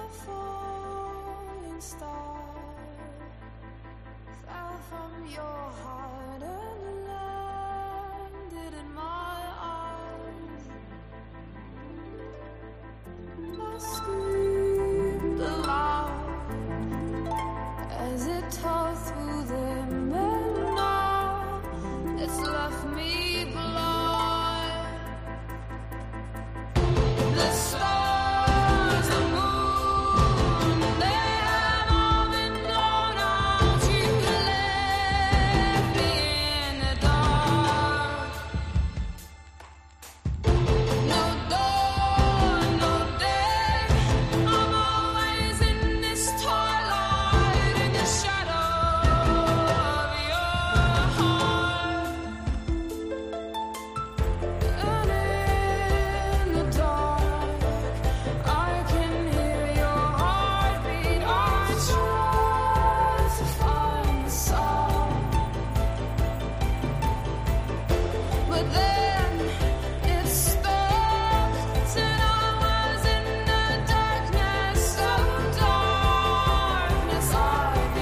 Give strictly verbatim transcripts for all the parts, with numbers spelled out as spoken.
falling star fell from your heart and landed in my arms. I screamed aloud as it tore through them, and now it's left me blind. The stars and moon, they have all been blown out. You left me in the dark. No dawn, no day, I'm always in this twilight, in the shadow of your heart. And in the dark, I can hear your heartbeat. I try to find the sound, but then it stopped, and I was in the darkness, so darkness I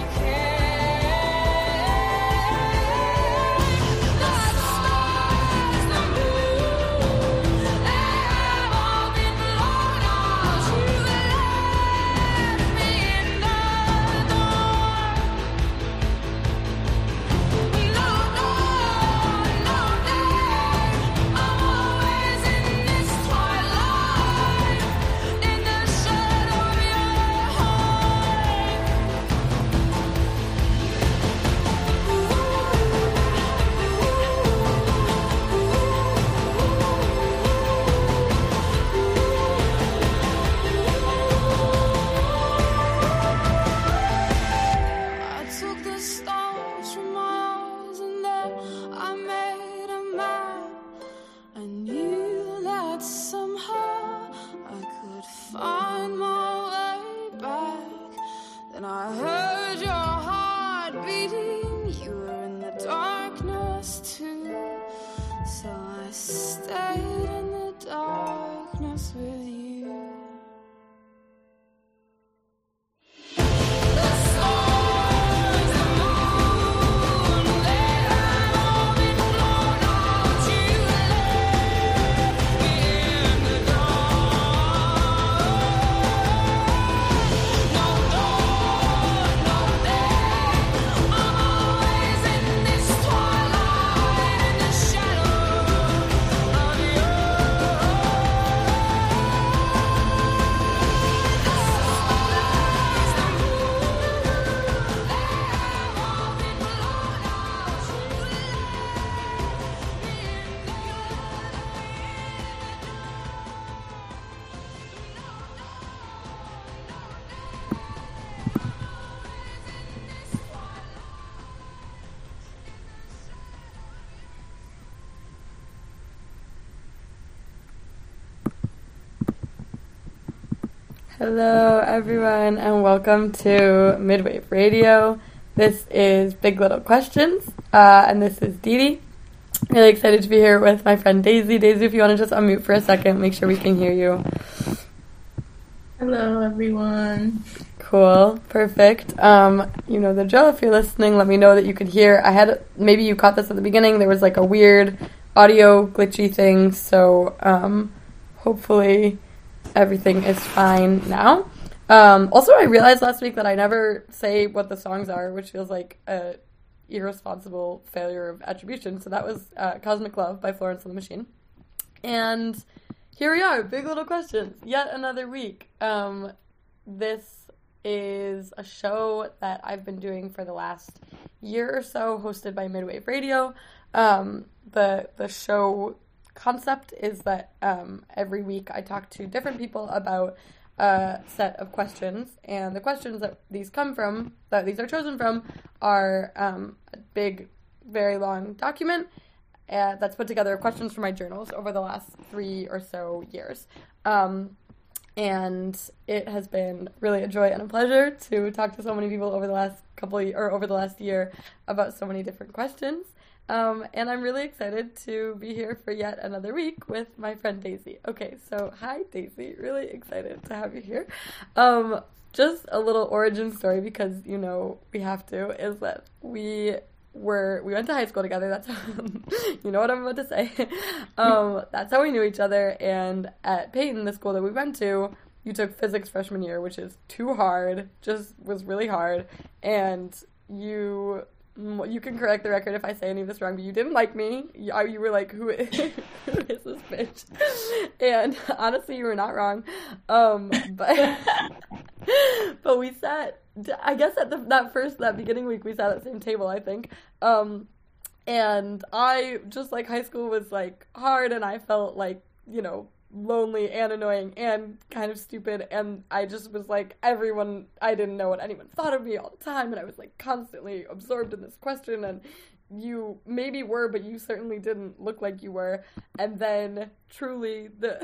became. The stars, the moon, they have all been blown out. You left me in the dark. No dawn, no day, I'm always in this twilight, in the shadow of your heart. I took the stars from my eyes, and then I made a map. I knew that somehow I could find my way back. Then I heard your heart beating. You were in the darkness too, so I stayed in the darkness with you. The stars, the moon, they have all been blown out. You left me in the dark. No dawn, no day, I'm always in this twilight, in the shadow of your Hello, everyone, and welcome to Midwave Radio. This is Big Little Questions, uh, and this is Dee Dee. Really excited to be here with my friend Daisy. Daisy, if you want to just unmute for a second, make sure we can hear you. Hello, everyone. Cool, perfect. Um, you know the drill. If you're listening, let me know that you could hear. I had, maybe you caught this at the beginning, there was like a weird audio glitchy thing, so um, hopefully everything is fine now. Um, also, I realized last week that I never say what the songs are, which feels like a irresponsible failure of attribution. So that was uh, Cosmic Love by Florence and the Machine. And here we are, Big Little Questions, yet another week. Um, this is a show that I've been doing for the last year or so, hosted by Midwave Radio. Um, the the show concept is that um, every week I talk to different people about a set of questions, and the questions that these come from, that these are chosen from, are um, a big, very long document uh, that's put together questions from my journals over the last three or so years. Um, and it has been really a joy and a pleasure to talk to so many people over the last couple of, or over the last year about so many different questions. Um, and I'm really excited to be here for yet another week with my friend Daisy. Okay, so hi Daisy, really excited to have you here. Um, just a little origin story, because you know we have to, is that we were we went to high school together. That's how, you know what I'm about to say. Um, that's how we knew each other. And at Peyton, the school that we went to, you took physics freshman year, which is too hard. Just was really hard, and you. You can correct the record if I say any of this wrong, but you didn't like me. You, you were like, who is, who is this bitch? And honestly, you were not wrong. Um, but but we sat, I guess at the, that first, that beginning week, we sat at the same table, I think. Um, and I, just like high school was like hard, and I felt like, you know, lonely and annoying and kind of stupid, and I just was like, everyone, I didn't know what anyone thought of me all the time, and I was like constantly absorbed in this question, and you maybe were, but you certainly didn't look like you were. And then truly the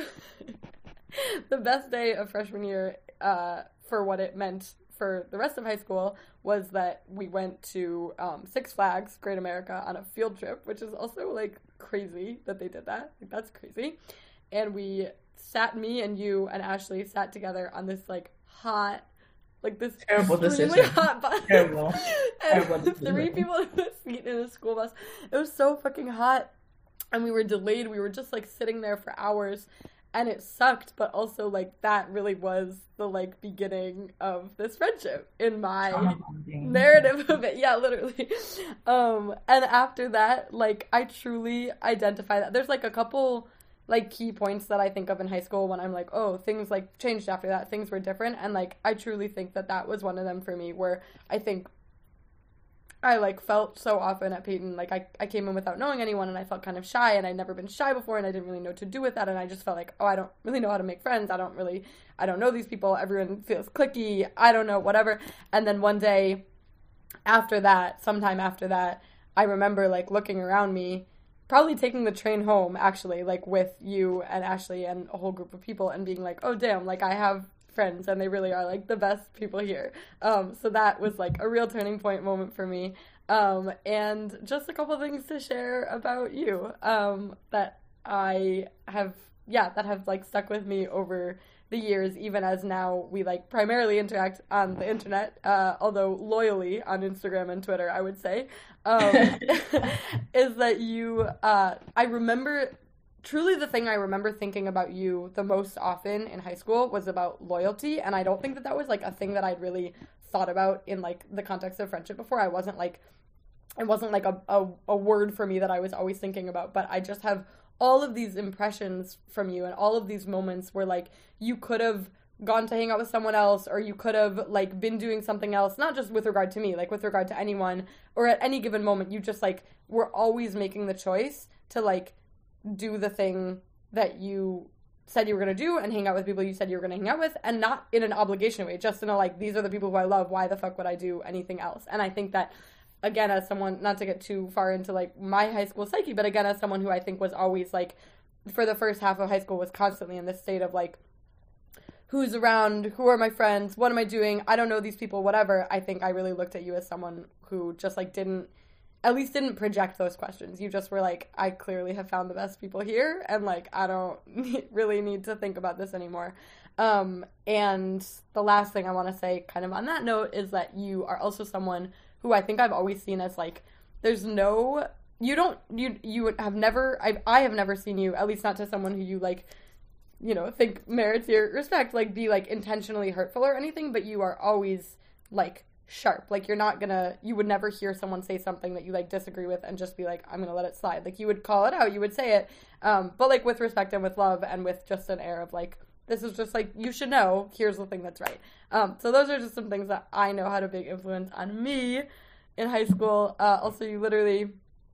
the best day of freshman year, uh, for what it meant for the rest of high school, was that we went to um, Six Flags Great America on a field trip, which is also like crazy that they did that. Like, that's crazy. And we sat, me and you and Ashley sat together on this, like, hot, like, this terrible extremely decision. hot bus. Terrible. And Terrible three people in a seat in a school bus. It was so fucking hot, and we were delayed. We were just, like, sitting there for hours, and it sucked, but also, like, that really was the, like, beginning of this friendship in my narrative of it. Yeah, literally. Um, and after that, like, I truly identify that. There's, like, a couple... like, key points that I think of in high school when I'm like, oh, things, like, changed after that. Things were different. And, like, I truly think that that was one of them for me, where I think I, like, felt so often at Peyton. Like, I, I came in without knowing anyone, and I felt kind of shy, and I'd never been shy before, and I didn't really know what to do with that. And I just felt like, oh, I don't really know how to make friends. I don't really, I don't know these people. Everyone feels cliquey. I don't know, whatever. And then one day after that, sometime after that, I remember, like, looking around me, probably taking the train home, actually, like, with you and Ashley and a whole group of people, and being like, oh, damn, like, I have friends, and they really are, like, the best people here. Um, so that was, like, a real turning point moment for me. Um, and just a couple things to share about you, um, that I have, yeah, that have, like, stuck with me over the years, even as now we, like, primarily interact on the internet, uh, although loyally on Instagram and Twitter, I would say, um, is that you, uh, I remember, truly the thing I remember thinking about you the most often in high school was about loyalty, and I don't think that that was, like, a thing that I'd really thought about in, like, the context of friendship before. I wasn't, like, it wasn't, like, a, a, a word for me that I was always thinking about, but I just have all of these impressions from you, and all of these moments where, like, you could have gone to hang out with someone else, or you could have, like, been doing something else, not just with regard to me, like, with regard to anyone, or at any given moment, you just, like, were always making the choice to, like, do the thing that you said you were going to do, and hang out with people you said you were going to hang out with, and not in an obligation way, just in a, like, these are the people who I love, why the fuck would I do anything else? And I think that, again, as someone, not to get too far into, like, my high school psyche, but again, as someone who I think was always, like, for the first half of high school was constantly in this state of, like, who's around, who are my friends, what am I doing, I don't know these people, whatever, I think I really looked at you as someone who just, like, didn't, at least didn't project those questions. You just were like, I clearly have found the best people here, and, like, I don't really need to think about this anymore. Um, and the last thing I want to say kind of on that note is that you are also someone who I think I've always seen as, like, there's no, you don't, you you have never, I I have never seen you, at least not to someone who you, like, you know, think merits your respect, like, be, like, intentionally hurtful or anything, but you are always, like, sharp. Like, you're not gonna, you would never hear someone say something that you, like, disagree with and just be like, I'm gonna let it slide. Like, you would call it out, you would say it, um, but, like, with respect and with love and with just an air of, like, this is just, like, you should know, here's the thing that's right. Um, so those are just some things that I know had a big influence on me in high school. Uh, also, you literally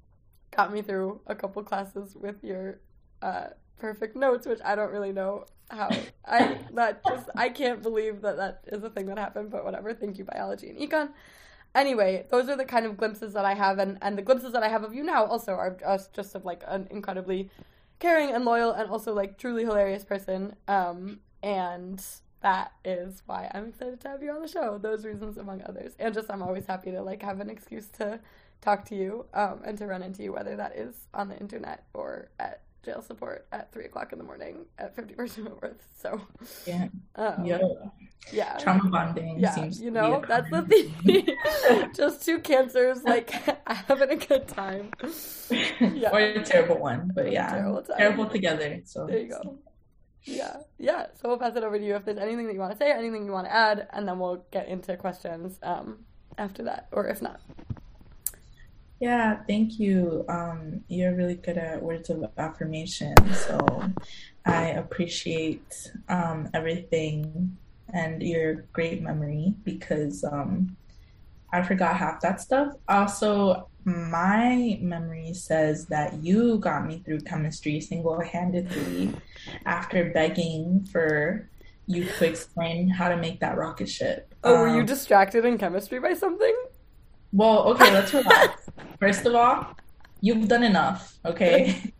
got me through a couple classes with your uh, perfect notes, which I don't really know how. I that just I can't believe that that is a thing that happened, but whatever. Thank you, biology and econ. Anyway, those are the kind of glimpses that I have, and, and the glimpses that I have of you now also are just, just of, like, an incredibly caring and loyal and also, like, truly hilarious person. Um, and that is why I'm excited to have you on the show. Those reasons among others. And just I'm always happy to like have an excuse to talk to you um, and to run into you, whether that is on the internet or at jail support at three o'clock in the morning at fifty percent net worth. So yeah, um, yeah, yeah, trauma bonding. Yeah, seems you know that's the thing. Just two cancers, like having a good time. Yeah. Or a terrible one, but yeah, terrible, terrible together. So there you go. Yeah, yeah. So we'll pass it over to you if there's anything that you want to say, or anything you want to add, and then we'll get into questions um, after that, or if not. Yeah, thank you. Um, you're really good at words of affirmation, so I appreciate um, everything and your great memory because um, I forgot half that stuff. Also, my memory says that you got me through chemistry single-handedly after begging for you to explain how to make that rocket ship. Oh, um, were you distracted in chemistry by something? Well, okay, let's relax. First of all, you've done enough, okay?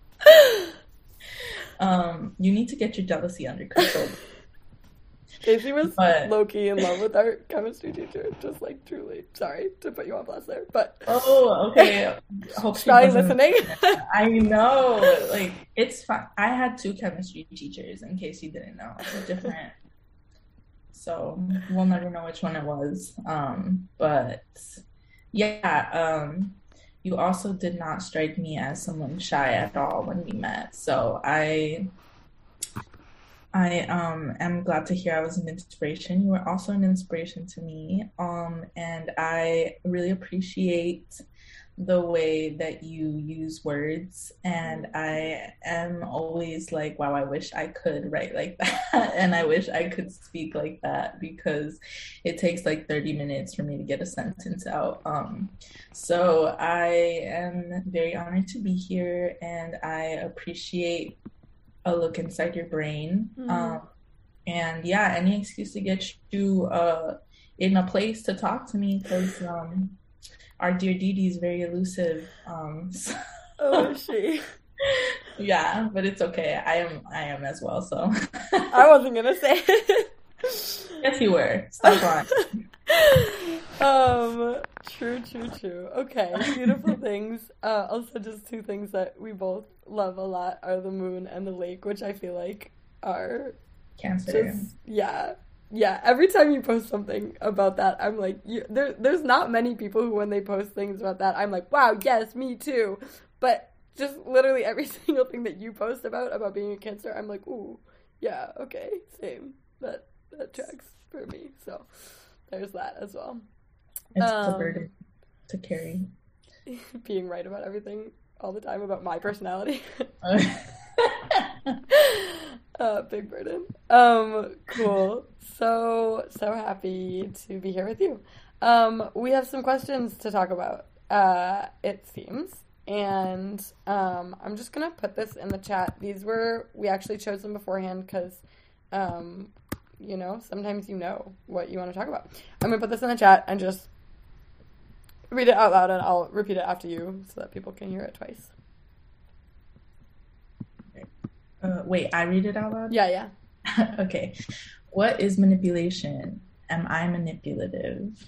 um, you need to get your jealousy under control. Casey was but, low-key in love with our chemistry teacher, just like truly. Sorry to put you on blast there, but oh, okay. Hope she try listening. I know, like it's fine. I had two chemistry teachers, in case you didn't know, different. So we'll never know which one it was. Um, but yeah, um, you also did not strike me as someone shy at all when we met. So I. I um am glad to hear I was an inspiration. You were also an inspiration to me. Um, and I really appreciate the way that you use words. And I am always like, wow, I wish I could write like that. And I wish I could speak like that because it takes like thirty minutes for me to get a sentence out. Um, so I am very honored to be here and I appreciate a look inside your brain. Mm-hmm. Um, and yeah, any excuse to get you uh, in a place to talk to me because um, our dear Dee Dee is very elusive. Um, so oh, is she? Yeah, but it's okay. I am I am as well, so. I wasn't going to say it. Yes, you were. Stop lying. um, true, true, true. Okay, beautiful things. Uh, also, just two things that we both love a lot are the moon and the lake, which I feel like are Cancer. Just, yeah, yeah. Every time you post something about that, I'm like, you, there. There's not many people who, when they post things about that, I'm like, wow, yes, me too. But just literally every single thing that you post about about being a Cancer, I'm like, ooh, yeah, okay, same. That that tracks for me. So there's that as well. It's um, a burden to carry. Being right about everything all the time about my personality. uh, big burden. Um, cool. So, so happy to be here with you. Um, we have some questions to talk about, uh, it seems. And um, I'm just going to put this in the chat. These were, we actually chose them beforehand because, um, you know, sometimes you know what you want to talk about. I'm going to put this in the chat and just read it out loud, and I'll repeat it after you so that people can hear it twice. Uh, wait, I read it out loud? Yeah, yeah. Okay. What is manipulation? Am I manipulative?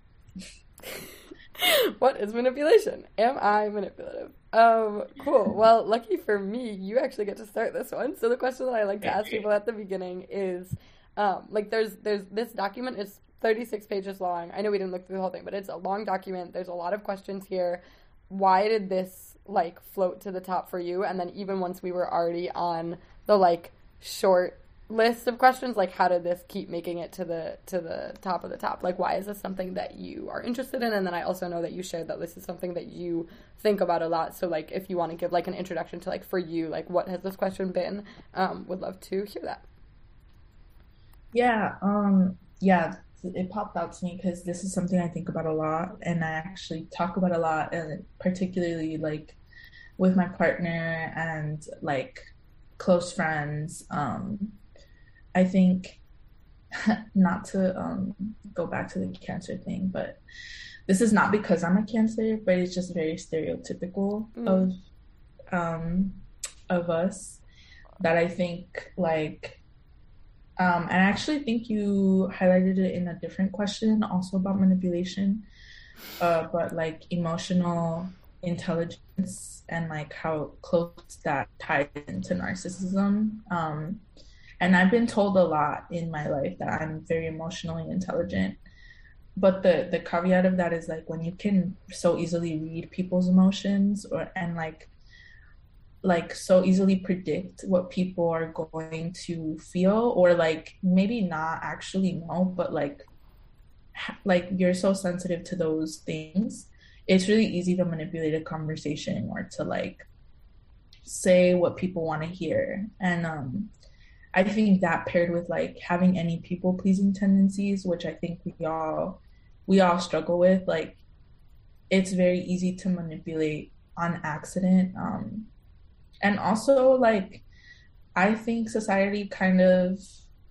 What is manipulation? Am I manipulative? Um, cool. Well, lucky for me, you actually get to start this one. So the question that I like to ask people at the beginning is, um, like, there's there's this document is thirty-six pages long. I know we didn't look through the whole thing, but it's a long document. There's a lot of questions here. Why did this, like, float to the top for you? And then even once we were already on the, like, short list of questions, like, how did this keep making it to the to the top of the top? Like, why is this something that you are interested in? And then I also know that you shared that this is something that you think about a lot. So, like, if you want to give, like, an introduction to, like, for you, like, what has this question been? Um, would love to hear that. Yeah, um, yeah, it popped out to me because this is something I think about a lot, and I actually talk about a lot, and particularly, like, with my partner and, like, close friends. Um, I think, not to um, go back to the Cancer thing, but this is not because I'm a Cancer, but it's just very stereotypical mm. of um, of us, that I think, like, Um, and I actually think you highlighted it in a different question, also about manipulation, uh, but like emotional intelligence and like how close that ties into narcissism. Um, and I've been told a lot in my life that I'm very emotionally intelligent. But the the caveat of that is like when you can so easily read people's emotions or and like like so easily predict what people are going to feel or like maybe not actually know, but like like you're so sensitive to those things, it's really easy to manipulate a conversation or to like say what people want to hear. And um I think that paired with like having any people pleasing tendencies, which I think we all we all struggle with, like it's very easy to manipulate on accident. Um and also like I think society kind of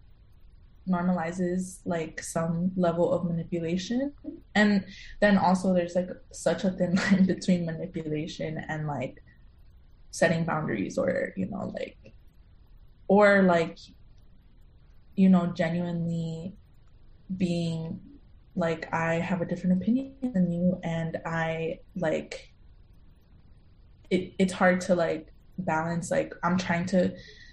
normalizes like some level of manipulation, and then also there's like such a thin line between manipulation and like setting boundaries, or you know like or like you know genuinely being like, I have a different opinion than you, and I like it it's hard to like balance, like I'm trying to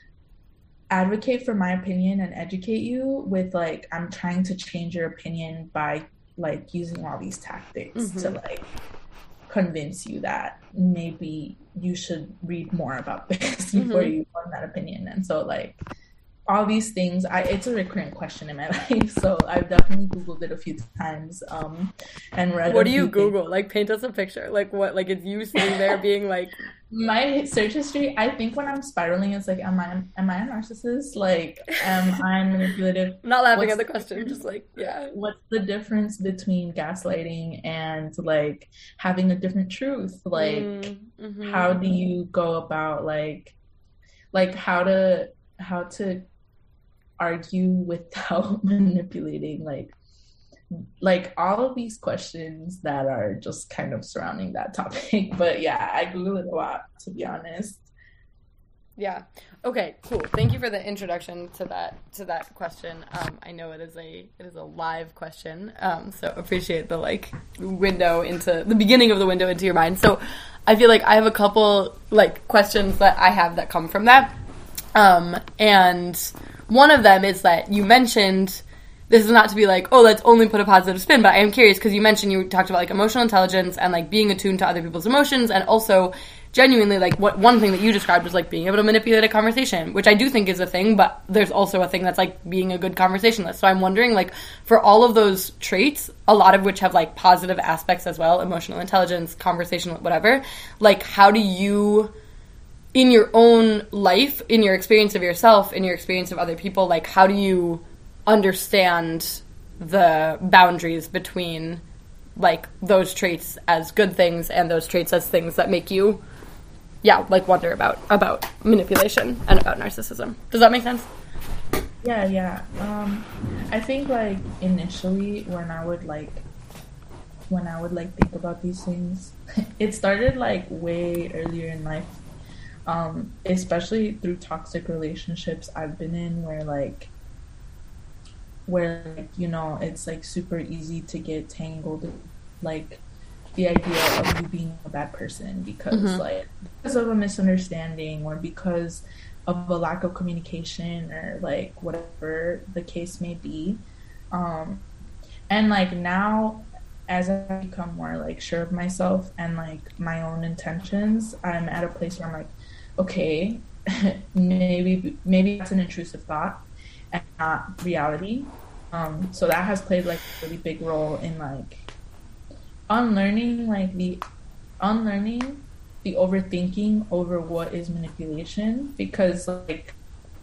advocate for my opinion and educate you with like I'm trying to change your opinion by like using all these tactics mm-hmm. to like convince you that maybe you should read more about this before mm-hmm. you form that opinion. And so like all these things, I it's a recurrent question in my life, so I've definitely Googled it a few times um and read. What do you Google things. Like paint us a picture, like what, like it's you sitting there being like my search history. I think when I'm spiraling, it's like, am I am I a narcissist? Like, am I manipulative? I'm not laughing what's at the question, just like, yeah. What's the difference between gaslighting and like having a different truth? Like, mm-hmm. how do you go about like, like how to how to argue without manipulating? Like, like all of these questions that are just kind of surrounding that topic. But yeah, I Google it a lot, to be honest. Yeah. Okay, cool. Thank you for the introduction to that to that question. Um, I know it is a it is a live question, um, so appreciate the like window into the beginning of the window into your mind. So I feel like I have a couple like questions that I have that come from that, um, and one of them is that you mentioned. This is not to be like, oh, let's only put a positive spin, but I am curious because you mentioned you talked about like emotional intelligence and like being attuned to other people's emotions, and also genuinely like what one thing that you described was like being able to manipulate a conversation, which I do think is a thing, but there's also a thing that's like being a good conversationalist. So I'm wondering, like, for all of those traits, a lot of which have like positive aspects as well, emotional intelligence, conversational, whatever, like how do you, in your own life, in your experience of yourself, in your experience of other people, like how do you understand the boundaries between like those traits as good things and those traits as things that make you yeah like wonder about about manipulation and about narcissism? Does that make sense? Yeah, yeah. um I think like initially when I would like when I would like think about these things it started like way earlier in life, um especially through toxic relationships I've been in, where like where like, you know, it's like super easy to get tangled in, like the idea of you being a bad person because mm-hmm. like because of a misunderstanding or because of a lack of communication or like whatever the case may be. Um and like now as I become more like sure of myself and like my own intentions, I'm at a place where I'm like, okay, maybe maybe that's an intrusive thought and not reality. Um, so that has played like a really big role in like unlearning like the unlearning the overthinking over what is manipulation, because like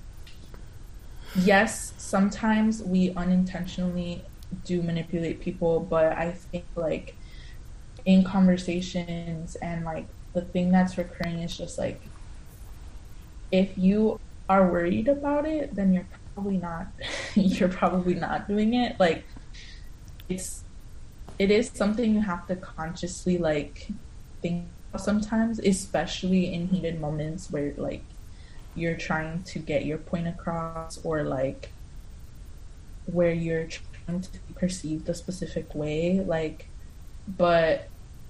yes, sometimes we unintentionally do manipulate people, but I think like in conversations and like the thing that's recurring is just like if you are worried about it, then you're probably not you're probably not doing it. Like it's it is something you have to consciously like think about sometimes, especially in heated moments where like you're trying to get your point across, or like where you're trying to be perceived a specific way, like, but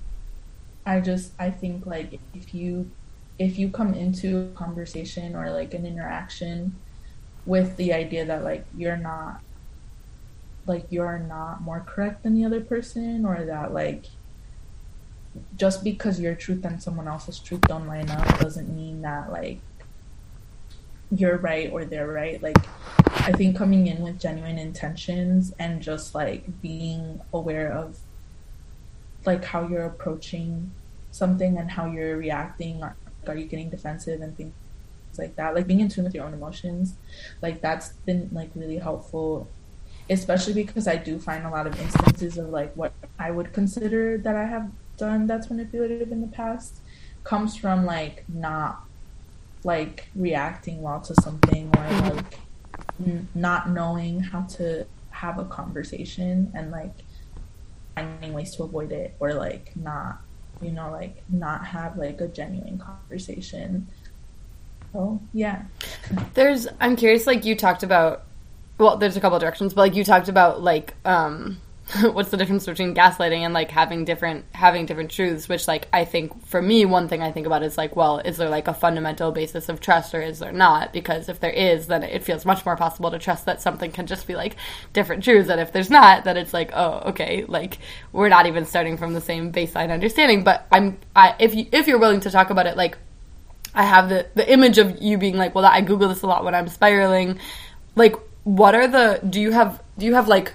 I just, I think, like, if you, if you come into a conversation or, like, an interaction with the idea that, like, you're not, like, you're not more correct than the other person, or that, like, just because your truth and someone else's truth don't line up doesn't mean that, like, you're right or they're right. Like, I think coming in with genuine intentions and just, like, being aware of, like, how you're approaching something and how you're reacting, or are you getting defensive and things like that, like, being in tune with your own emotions, like, that's been, like, really helpful, especially because I do find a lot of instances of, like, what I would consider that I have done that's manipulative in the past comes from, like, not, like, reacting well to something, or, like, n- not knowing how to have a conversation and, like, finding ways to avoid it, or, like, not, you know, like, not have, like, a genuine conversation. So, yeah. There's, I'm curious, like, you talked about, well, there's a couple of directions, but, like, you talked about, like, um, what's the difference between gaslighting and, like, having different, having different truths, which, like, I think, for me, one thing I think about is, like, well, is there, like, a fundamental basis of trust, or is there not? Because if there is, then it feels much more possible to trust that something can just be, like, different truths, and if there's not, then it's like, oh, okay, like, we're not even starting from the same baseline understanding. But I'm, I, if you, if you're willing to talk about it, like, I have the, the image of you being like, well, I Google this a lot when I'm spiraling. Like, what are the, do you have, do you have, like,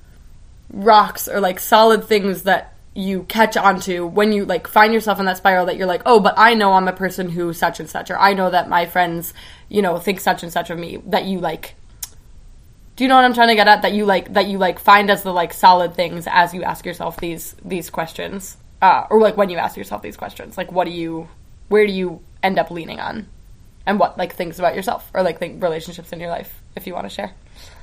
rocks or, like, solid things that you catch onto when you, like, find yourself in that spiral that you're like, oh, but I know I'm a person who such and such, or I know that my friends, you know, think such and such of me, that you, like, do you know what I'm trying to get at? That you, like, that you, like, find as the, like, solid things as you ask yourself these, these questions, uh, or, like, when you ask yourself these questions, like, what do you, where do you end up leaning on, and what, like, things about yourself, or, like, think relationships in your life, if you want to share.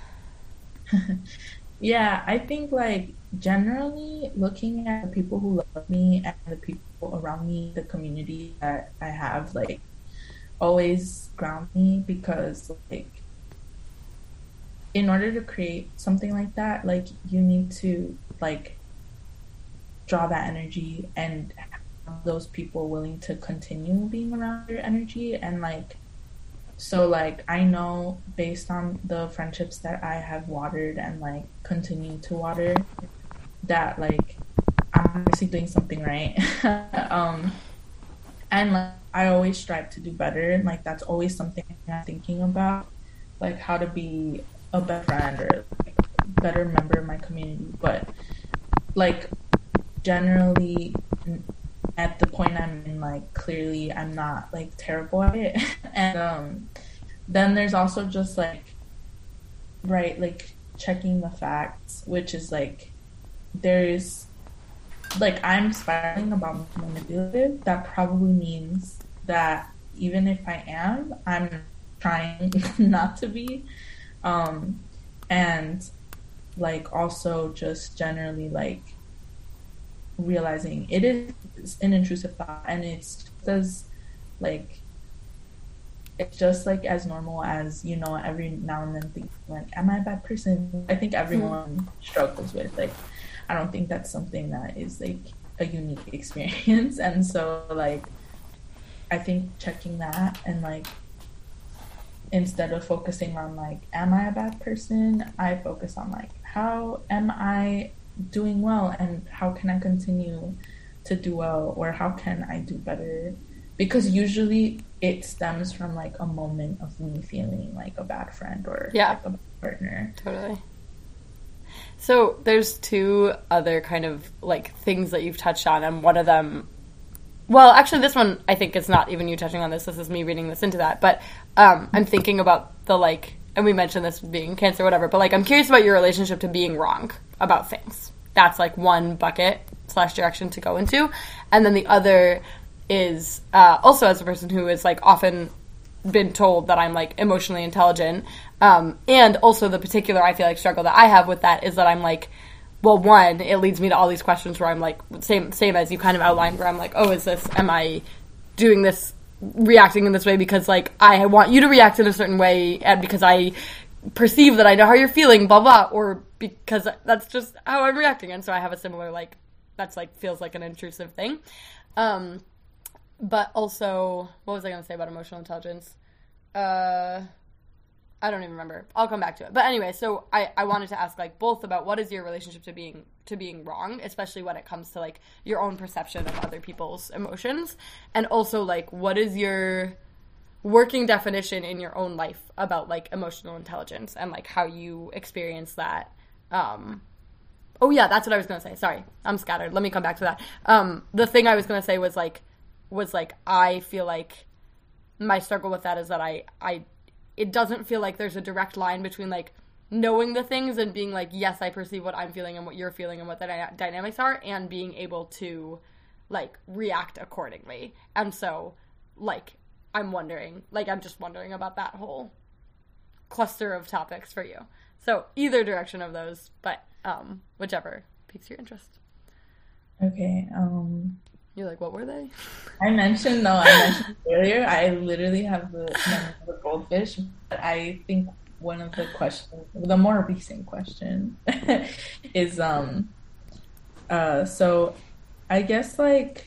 Yeah, I think, like, generally looking at the people who love me and the people around me, the community that I have, like, always ground me, because, like, in order to create something like that, like, you need to, like, draw that energy and have those people willing to continue being around your energy. And, like, so, like, I know based on the friendships that I have watered and, like, continue to water, that, like, I'm actually doing something right. um, and, like, I always strive to do better. And, like, that's always something I'm thinking about, like, how to be a better friend or, like, better member of my community. But, like, generally, at the point I'm in, like, clearly I'm not, like, terrible at it. And um, then there's also just, like, right, like, checking the facts, which is, like, there's, like, I'm spiraling about manipulative. That probably means that even if I am, I'm trying not to be. Um, and, like, also just generally, like, realizing it is an intrusive thought, and it's just as, like, it's just, like, as normal as, you know, every now and then thinking, like, am I a bad person? I think everyone struggles with, like, I don't think that's something that is, like, a unique experience. And so, like, I think checking that, and, like, instead of focusing on, like, am I a bad person, I focus on, like, how am I doing well, and how can I continue to do well, or how can I do better? Because usually it stems from, like, a moment of me feeling like a bad friend, or yeah. like a bad partner. Totally. So there's two other kind of, like, things that you've touched on, and one of them, well, actually this one I think it's not even you touching on this, this is me reading this into that, but um, I'm thinking about the, like, and we mentioned this being cancer or whatever, but, like, I'm curious about your relationship to being wrong about things. That's, like, one bucket slash direction to go into. And then the other is uh, also as a person who is, like, often been told that I'm, like, emotionally intelligent. Um, and also the particular, I feel like, struggle that I have with that is that I'm, like, well, one, it leads me to all these questions where I'm, like, same same as you kind of outlined, where I'm like, oh, is this, am I doing this, reacting in this way because, like, I want you to react in a certain way, and because I perceive that I know how you're feeling, blah, blah, or because that's just how I'm reacting. And so I have a similar, like, that's, like, feels like an intrusive thing. Um, but also, what was I going to say about emotional intelligence? Uh, I don't even remember. I'll come back to it. But anyway, so I, I wanted to ask, like, both about what is your relationship to being to being wrong, especially when it comes to, like, your own perception of other people's emotions, and also, like, what is your working definition in your own life about, like, emotional intelligence and, like, how you experience that. Um, oh, yeah, that's what I was going to say. Sorry, I'm scattered. Let me come back to that. Um, the thing I was going to say was, like, was, like, I feel like my struggle with that is that I, I, it doesn't feel like there's a direct line between, like, knowing the things and being like, yes, I perceive what I'm feeling and what you're feeling and what the dy- dynamics are, and being able to, like, react accordingly. And so, like, I'm wondering, like, I'm just wondering about that whole cluster of topics for you. So either direction of those, but um, whichever piques your interest. Okay. Um, You're like, what were they? I mentioned, no, I mentioned earlier, I literally have the memory of a goldfish, but I think one of the questions, the more recent question is, um, uh, so I guess, like,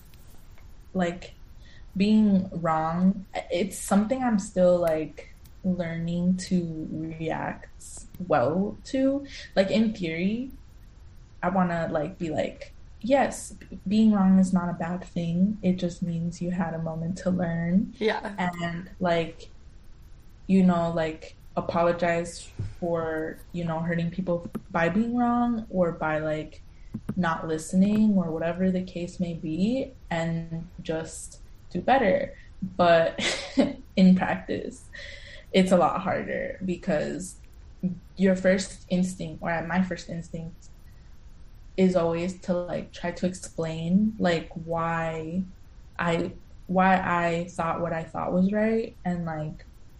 like, being wrong, it's something I'm still, like, learning to react well to. Like, in theory, I want to, like, be like, yes, being wrong is not a bad thing. It just means you had a moment to learn. Yeah. And, like, you know, like, apologize for, you know, hurting people by being wrong or by, like, not listening or whatever the case may be, and just do better. But in practice, it's a lot harder because your first instinct, or my first instinct, is always to, like, try to explain, like, why I why I thought what I thought was right, and like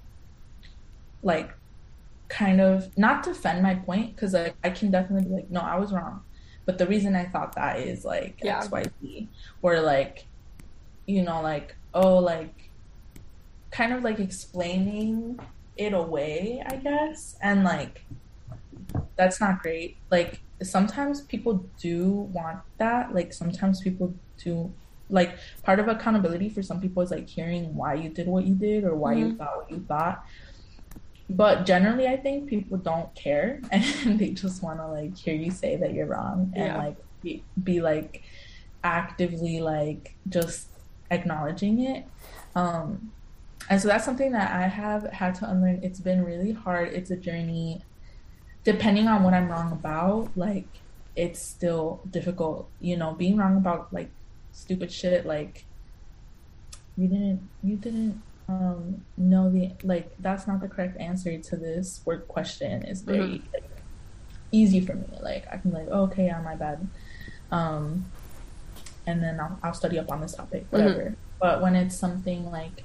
like kind of not defend my point, because, like, I can definitely be like, no, I was wrong, but the reason I thought that is, like, yeah. X Y Z, or, like, you know, like, oh, like, kind of, like, explaining it away, I guess. And, like, that's not great. Like, sometimes people do want that. Like, sometimes people do, like, part of accountability for some people is, like, hearing why you did what you did or why mm-hmm. you thought what you thought. But generally, I think people don't care, and they just want to, like, hear you say that you're wrong, and yeah. like be, be like actively, like, just acknowledging it. Um, and so that's something that I have had to unlearn. It's been really hard. It's a journey. Depending on what I'm wrong about, like, it's still difficult. You know, being wrong about, like, stupid shit, like, you didn't, you didn't. Um, no, the like that's not the correct answer to this work question is very mm-hmm. like, easy for me. Like, I can be like, oh, okay, yeah, my bad. Um, and then I'll, I'll study up on this topic, whatever. Mm-hmm. But when it's something like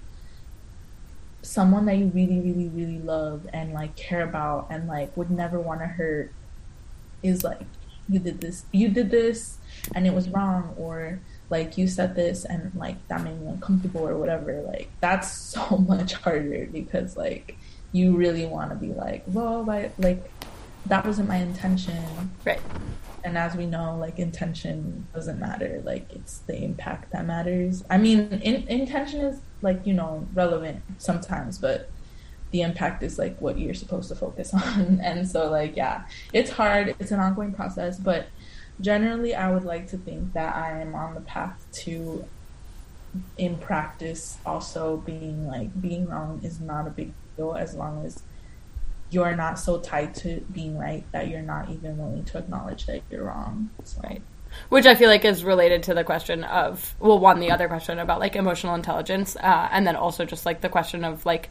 someone that you really, really, really love and, like, care about and, like, would never want to hurt is like, you did this, you did this, and it was wrong, or like, you said this and, like, that made me uncomfortable or whatever. Like, that's so much harder because, like, you really want to be like, well, like, like, that wasn't my intention. Right. And as we know, like, intention doesn't matter. Like, it's the impact that matters. I mean, in, intention is, like, you know, relevant sometimes, but the impact is, like, what you're supposed to focus on. And so, like, yeah, it's hard. It's an ongoing process, but generally, I would like to think that I am on the path to, in practice, also being, like, being wrong is not a big deal as long as you're not so tied to being right that you're not even willing to acknowledge that you're wrong. So. Right. Which I feel like is related to the question of, well, one, the other question about, like, emotional intelligence, uh, and then also just, like, the question of, like,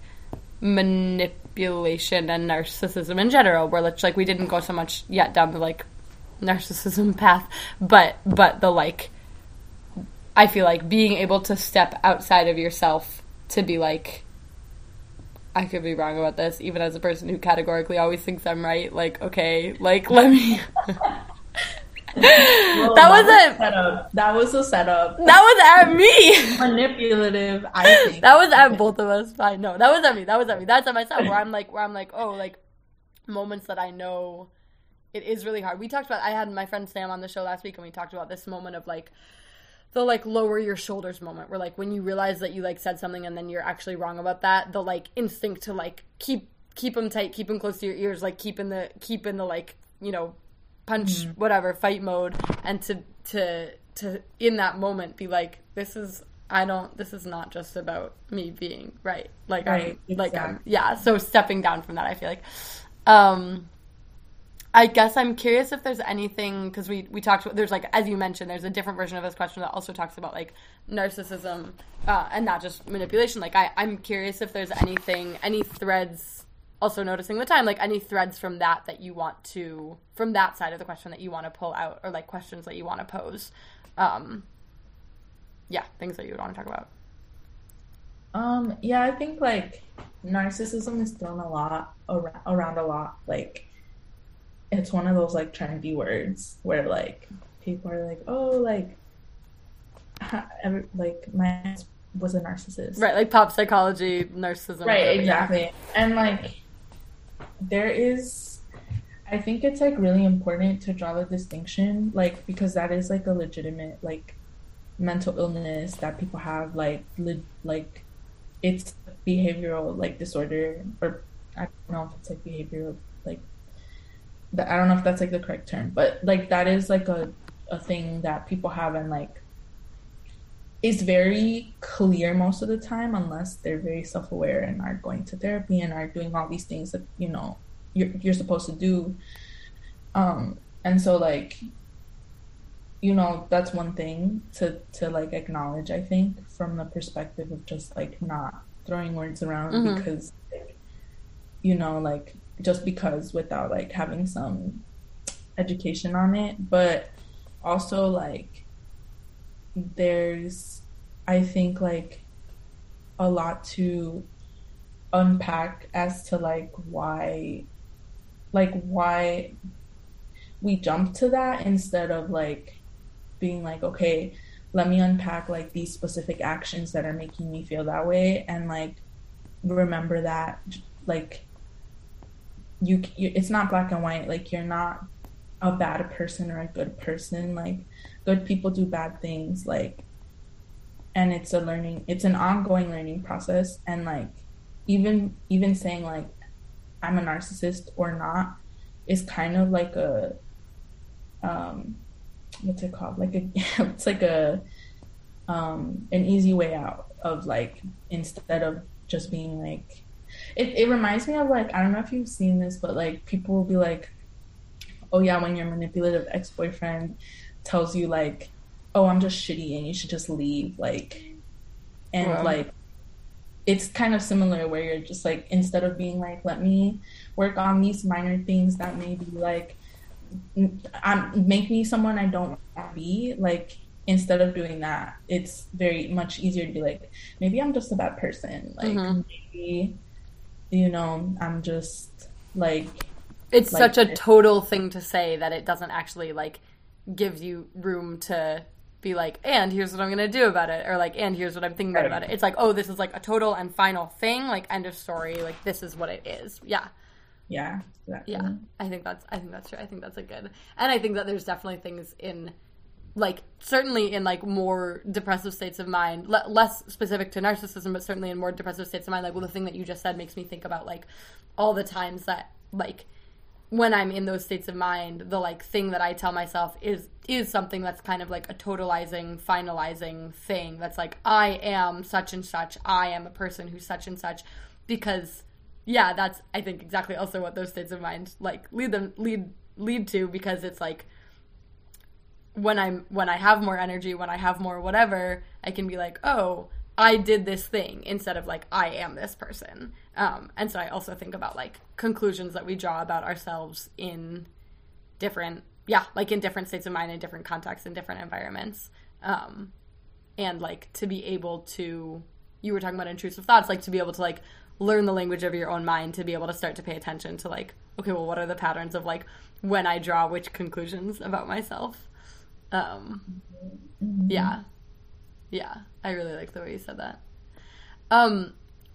manipulation and narcissism in general, where it's, like, we didn't go so much yet down the, like, narcissism path, but but the, like, I feel like being able to step outside of yourself to be like, I could be wrong about this, even as a person who categorically always thinks I'm right. Like, okay, like, let me. Well, that was a setup. That was a setup. That was at me. Manipulative, I think. That was at both of us. Fine. No, that was at me. That was at me. That's at myself. Where I'm like, where I'm like, oh, like, moments that I know it is really hard. We talked about, I had my friend Sam on the show last week, and we talked about this moment of, like, the, like, lower your shoulders moment, where, like, when you realize that you, like, said something and then you're actually wrong about that, the, like, instinct to, like, keep keep them tight, keep them close to your ears, like, keep in the, keep in the, like, you know, punch, mm-hmm. whatever, fight mode, and to, to, to, in that moment, be like, this is, I don't, this is not just about me being right. Like, right, I'm, like, exactly. I'm, yeah, so stepping down from that, I feel like. Um, I guess I'm curious if there's anything, because we, we talked about, there's, like, as you mentioned, there's a different version of this question that also talks about, like, narcissism, uh, and not just manipulation. Like, I, I'm curious if there's anything, any threads, also noticing the time, like, any threads from that that you want to, from that side of the question that you want to pull out, or, like, questions that you want to pose. Um, yeah, things that you would want to talk about. Um, yeah, I think, like, narcissism is thrown a lot, around, around a lot, like, it's one of those, like, trendy words where, like, people are like, oh, like, every, like, my ex was a narcissist. Right, like pop psychology, narcissism. Right, whatever, exactly. Yeah. And, like, there is, I think it's, like, really important to draw the distinction, like, because that is, like, a legitimate, like, mental illness that people have, like, li- like, it's behavioral, like, disorder, or I don't know if it's, like, behavioral, like, I don't know if that's, like, the correct term, but, like, that is, like, a, a thing that people have, and, like, is very clear most of the time, unless they're very self-aware and are going to therapy and are doing all these things that, you know, you're, you're supposed to do. Um, and so, like, you know, that's one thing to, to, like, acknowledge, I think, from the perspective of just, like, not throwing words around, mm-hmm. because, like, you know, like, just because, without, like, having some education on it. But also, like, there's, I think, like, a lot to unpack as to, like, why, like, why we jump to that instead of, like, being like, okay, let me unpack, like, these specific actions that are making me feel that way, and, like, remember that, like, You, you, it's not black and white. Like, you're not a bad person or a good person. Like, good people do bad things. Like, and it's a learning, it's an ongoing learning process. And, like, even even saying, like, I'm a narcissist or not is kind of like a, um, what's it called? Like a, it's like a, um, an easy way out of, like, instead of just being like. It it reminds me of, like, I don't know if you've seen this, but, like, people will be like, oh yeah, when your manipulative ex-boyfriend tells you, like, oh, I'm just shitty and you should just leave, like, and wow. like, it's kind of similar where you're just, like, instead of being like, let me work on these minor things that maybe, like, I'm, make me someone I don't want to be, like, instead of doing that, it's very much easier to be like, maybe I'm just a bad person, like, mm-hmm. maybe, you know, I'm just, like... It's like, such a total thing to say that it doesn't actually, like, give you room to be like, and here's what I'm going to do about it, or, like, and here's what I'm thinking right. about it. It's like, oh, this is, like, a total and final thing, like, end of story, like, this is what it is. Yeah. Yeah. Exactly. Yeah. I think that's, I think that's true. I think that's a good... And I think that there's definitely things in... like, certainly in, like, more depressive states of mind, le- less specific to narcissism, but certainly in more depressive states of mind, like, well, the thing that you just said makes me think about, like, all the times that, like, when I'm in those states of mind, the, like, thing that I tell myself is, is something that's kind of, like, a totalizing, finalizing thing that's, like, I am such and such, I am a person who's such and such, because, yeah, that's, I think, exactly also what those states of mind, like, lead them, lead, lead to, because it's, like, when I'm when I have more energy, when I have more whatever, I can be like, oh, I did this thing, instead of, like, I am this person. Um, and so I also think about, like, conclusions that we draw about ourselves in different, yeah, like, in different states of mind, in different contexts, in different environments. Um, and, like, to be able to, you were talking about intrusive thoughts, like, to be able to, like, learn the language of your own mind, to be able to start to pay attention to, like, okay, well, what are the patterns of, like, when I draw which conclusions about myself? Um, yeah. Yeah. I really like the way you said that. Um,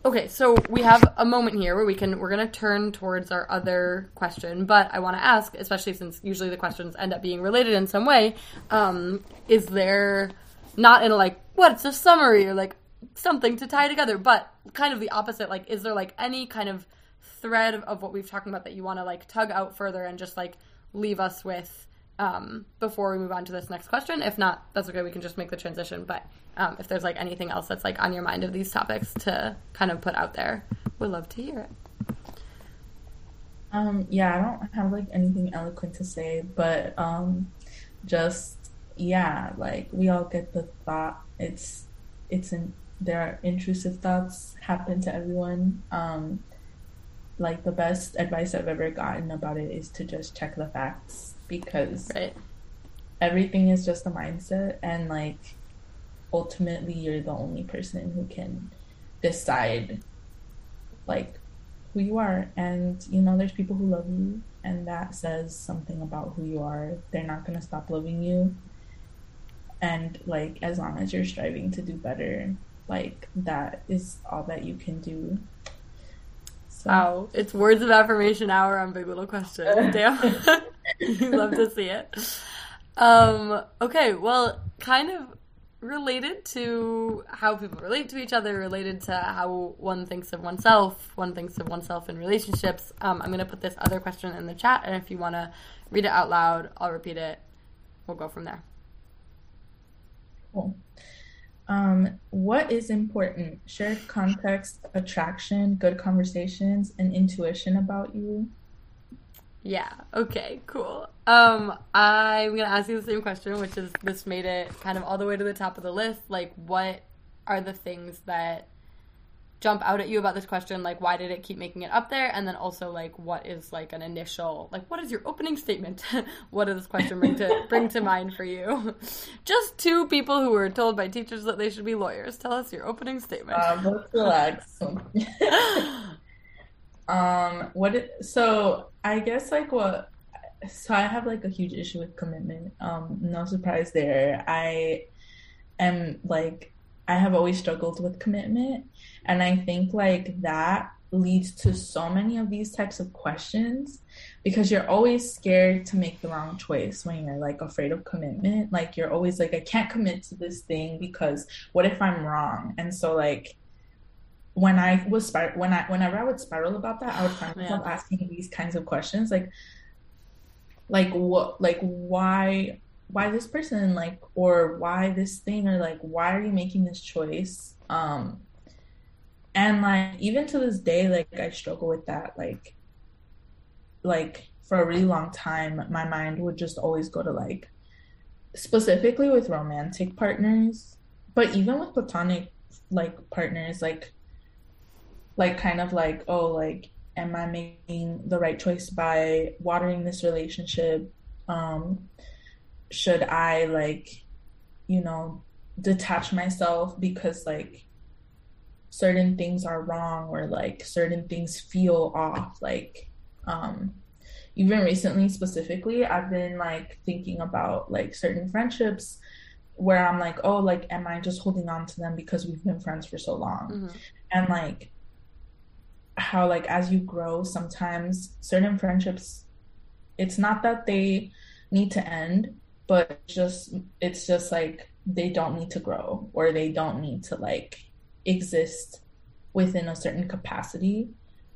Okay, so we have a moment here where we can, we're going to turn towards our other question, but I want to ask, especially since usually the questions end up being related in some way, um, is there, not in a like, what's a summary or like something to tie together, but kind of the opposite, like, is there like any kind of thread of, of what we've talked about that you want to like tug out further and just like leave us with um, before we move on to this next question? If not, that's okay, we can just make the transition, but Um, if there's like anything else that's like on your mind of these topics to kind of put out there, we'd love to hear it. Um, yeah, I don't have like anything eloquent to say, but um, just yeah, like we all get the thought. It's it's in there are intrusive thoughts happen to everyone. Um, like the best advice I've ever gotten about it is to just check the facts, because right. everything is just a mindset, and like ultimately you're the only person who can decide like who you are. And you know, there's people who love you, and that says something about who you are. They're not going to stop loving you, and like as long as you're striving to do better, like that is all that you can do. So. Wow, it's words of affirmation hour on Big Little Questions. Damn. You love to see it. Um okay, well, kind of related to how people relate to each other, related to how one thinks of oneself, one thinks of oneself in relationships. Um, I'm going to put this other question in the chat, and if you want to read it out loud, I'll repeat it. We'll go from there. Cool. Um, what is important? Shared context, attraction, good conversations, and intuition about you? Yeah, okay, cool. Um, I'm going to ask you the same question, which is, this made it kind of all the way to the top of the list. Like, what are the things that jump out at you about this question? Like, why did it keep making it up there? And then also, like, what is, like, an initial, like, what is your opening statement? What does this question bring to bring to mind for you? Just two people who were told by teachers that they should be lawyers. Tell us your opening statement. Uh, let's relax. Um, what, it, so I guess like what, so I have like a huge issue with commitment. Um, no surprise there. I am like, I have always struggled with commitment. And I think like that leads to so many of these types of questions, because you're always scared to make the wrong choice when you're like afraid of commitment. Like you're always like, I can't commit to this thing because what if I'm wrong? And so like, when I was spir- when I whenever I would spiral about that, I would find myself yeah. asking these kinds of questions, like, like what, like why, why this person, like, or why this thing, or like why are you making this choice? Um, and like even to this day, like I struggle with that. Like, like for a really long time, my mind would just always go to like, specifically with romantic partners, but even with platonic like partners, like. Like kind of like, oh, like, am I making the right choice by watering this relationship? Um, should I like, you know, detach myself because like certain things are wrong, or like certain things feel off? Like, um, even recently specifically, I've been like thinking about like certain friendships where I'm like, oh, like, am I just holding on to them because we've been friends for so long? Mm-hmm. And like, how like as you grow, sometimes certain friendships, it's not that they need to end, but just it's just like they don't need to grow, or they don't need to like exist within a certain capacity.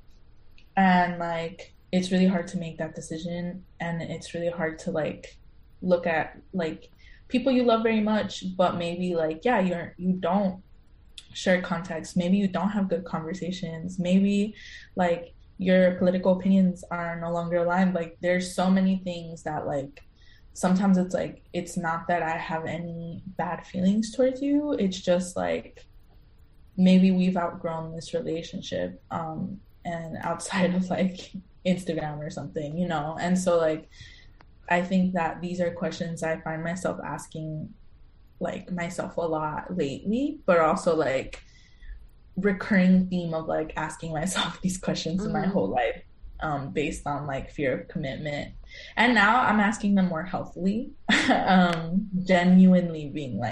And like it's really hard to make that decision, and it's really hard to like look at like people you love very much, but maybe like yeah you're you don't share context, maybe you don't have good conversations, maybe like your political opinions are no longer aligned. Like there's so many things that like sometimes it's like it's not that I have any bad feelings towards you, it's just like maybe we've outgrown this relationship um and outside of like Instagram or something, you know. And so like I think that these are questions I find myself asking like myself a lot lately, but also like recurring theme of like asking myself these questions mm-hmm. in my whole life um based on like fear of commitment. And now I'm asking them more healthily, um genuinely being like,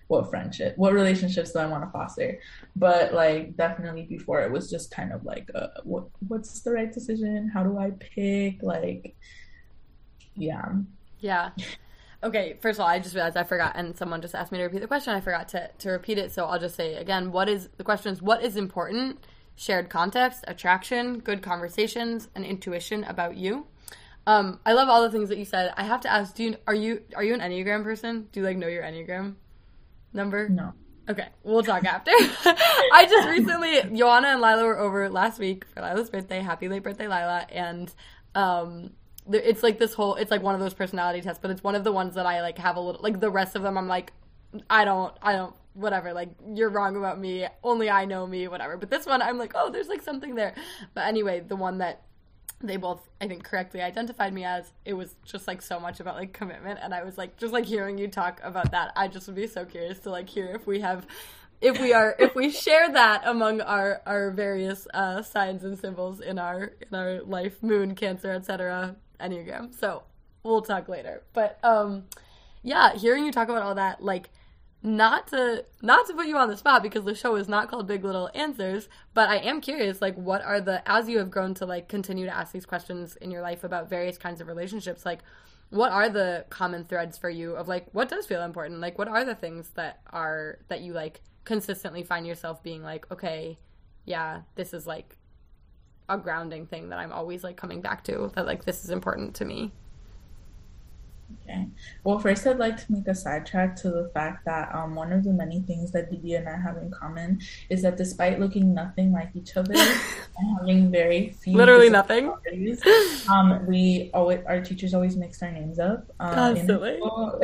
what friendship, what relationships do I want to foster. But like definitely before it was just kind of like, uh, what what's the right decision? How do I pick? Like, yeah. Yeah. Okay, first of all, I just realized I forgot, and someone just asked me to repeat the question. I forgot to, to repeat it, so I'll just say again, what is, the question is, what is important? Shared context, attraction, good conversations, and intuition about you. Um, I love all the things that you said. I have to ask, do you, are you, are you an Enneagram person? Do you, like, know your Enneagram number? No. Okay, we'll talk after. I just recently, Joanna and Lila were over last week for Lila's birthday. Happy late birthday, Lila. And, um... it's like this whole, it's like one of those personality tests, but it's one of the ones that I like have a little, like the rest of them I'm like, I don't, I don't, whatever, like you're wrong about me, only I know me, whatever. But this one I'm like, oh, there's like something there. But anyway, the one that they both, I think, correctly identified me as, it was just like so much about like commitment. And I was like, just like hearing you talk about that, I just would be so curious to like hear if we have, if we are, if we share that among our, our various uh, signs and symbols in our, in our life, moon, Cancer, et cetera, Enneagram. So we'll talk later. But um yeah, hearing you talk about all that, like, not to not to put you on the spot because the show is not called Big Little Answers, but I am curious, like, what are the, as you have grown to like continue to ask these questions in your life about various kinds of relationships, like what are the common threads for you of like what does feel important? Like what are the things that are that you like consistently find yourself being like, okay, yeah, this is like a grounding thing that I'm always like coming back to, that like this is important to me? Okay. Well, first I'd like to make a sidetrack to the fact that um, one of the many things that Didi and I have in common is that despite looking nothing like each other and having very few literally nothing, um, we always, our teachers always mixed our names up. Um, Constantly.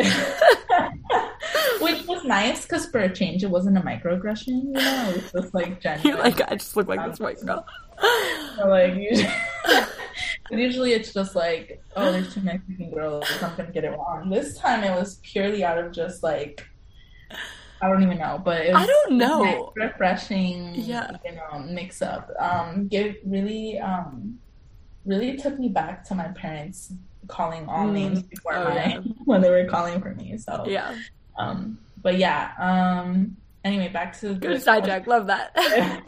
Which was nice because for a change, it wasn't a microaggression, you know? It was just like genuine. You're like, I just look like this white girl. So, like, usually, usually it's just like, oh, there's two Mexican girls, I'm gonna get it wrong. This time it was purely out of just like, I don't even know, but it was I don't know, nice, refreshing, yeah, you know, mix up. Um, give really, um, really took me back to my parents calling all mm. names before oh, my yeah. when they were calling for me. So yeah, um, but yeah, um. Anyway, back to good sidetrack. Love that.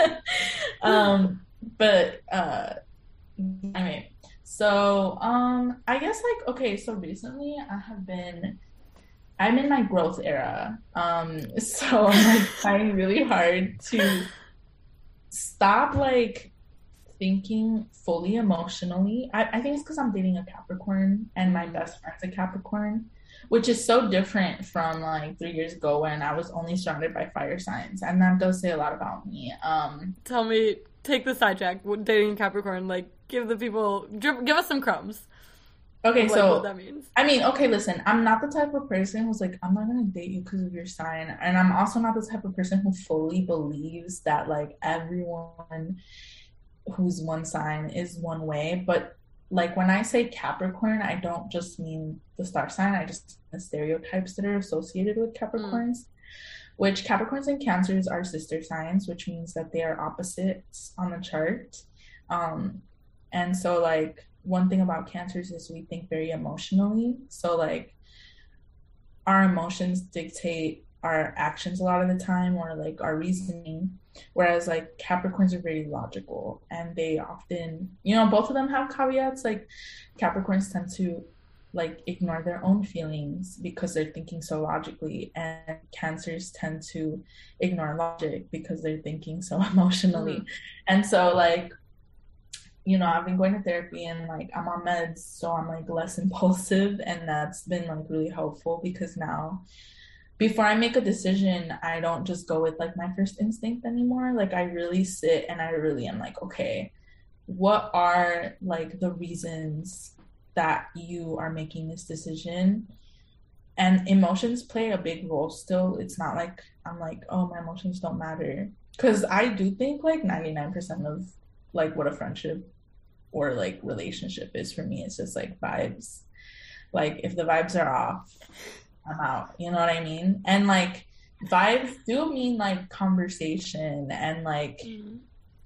um, but uh, anyway, so um, I guess like okay. So recently, I have been, I'm in my growth era. Um, so I'm like trying really hard to stop like thinking fully emotionally. I, I think it's because I'm dating a Capricorn and my best friend's a Capricorn, which is so different from like three years ago when I was only surrounded by fire signs, and that does say a lot about me. Um, Tell me, take the sidetrack. Dating Capricorn, like, give the people, give, give us some crumbs. Okay, of, so like, what that means. I mean, okay, listen, I'm not the type of person who's like, I'm not gonna date you because of your sign, and I'm also not the type of person who fully believes that like everyone who's one sign is one way, but like when I say Capricorn, I don't just mean the star sign, I just mean the stereotypes that are associated with Capricorns, mm. which Capricorns and Cancers are sister signs, which means that they are opposites on the chart. Um, and so like one thing about Cancers is we think very emotionally. So like our emotions dictate our actions a lot of the time, or like our reasoning. Whereas like Capricorns are very logical, and they often, you know, both of them have caveats. Like Capricorns tend to like ignore their own feelings because they're thinking so logically, and Cancers tend to ignore logic because they're thinking so emotionally. Mm. And so like, you know, I've been going to therapy and like I'm on meds, so I'm like less impulsive, and that's been like really helpful because now before I make a decision, I don't just go with like my first instinct anymore. Like I really sit and I really am like, okay, what are like the reasons that you are making this decision? And emotions play a big role still. It's not like I'm like, oh, my emotions don't matter. Because I do think like ninety-nine percent of like what a friendship or like relationship is for me, it's just like vibes. Like if the vibes are off, I'm out, you know what I mean? And like vibes do mean like conversation and like mm.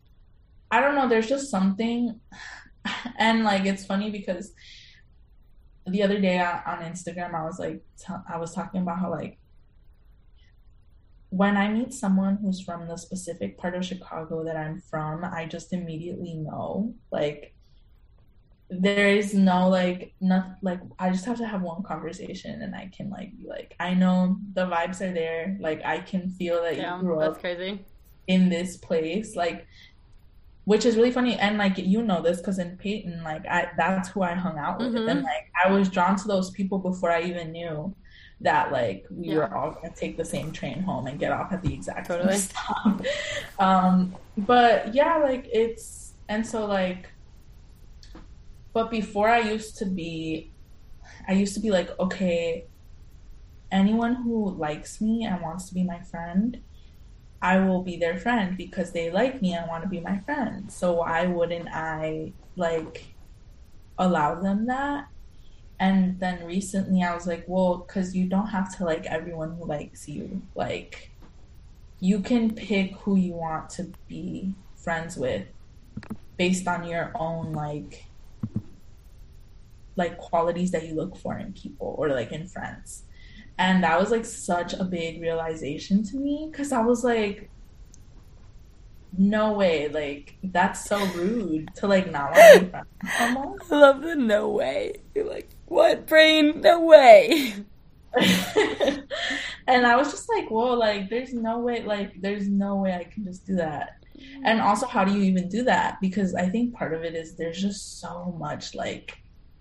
I don't know, there's just something. And like it's funny because the other day on Instagram I was like t- I was talking about how like when I meet someone who's from the specific part of Chicago that I'm from, I just immediately know. Like, there is no like not like I just have to have one conversation and I can like be like, I know the vibes are there. Like, I can feel that Yeah, you grew that's up crazy. in this place. Like, which is really funny. And like, you know this because in Peyton, like I that's who I hung out with. Mm-hmm. And like I was drawn to those people before I even knew that like we Yeah. were all gonna take the same train home and get off at the exact Totally. same stop. Um, but yeah, like it's and so like but before I used to be I used to be like, okay, anyone who likes me and wants to be my friend, I will be their friend because they like me and want to be my friend. So why wouldn't I like allow them that? And then recently I was like, well, because you don't have to like everyone who likes you. Like, you can pick who you want to be friends with based on your own like like qualities that you look for in people or like in friends. And that was like such a big realization to me because I was like, no way, like that's so rude to like not want to be friends with someone. I love the no way. You're like, what, brain? No way. And I was just like, whoa, like there's no way, like there's no way I can just do that. And also, how do you even do that? Because I think part of it is there's just so much like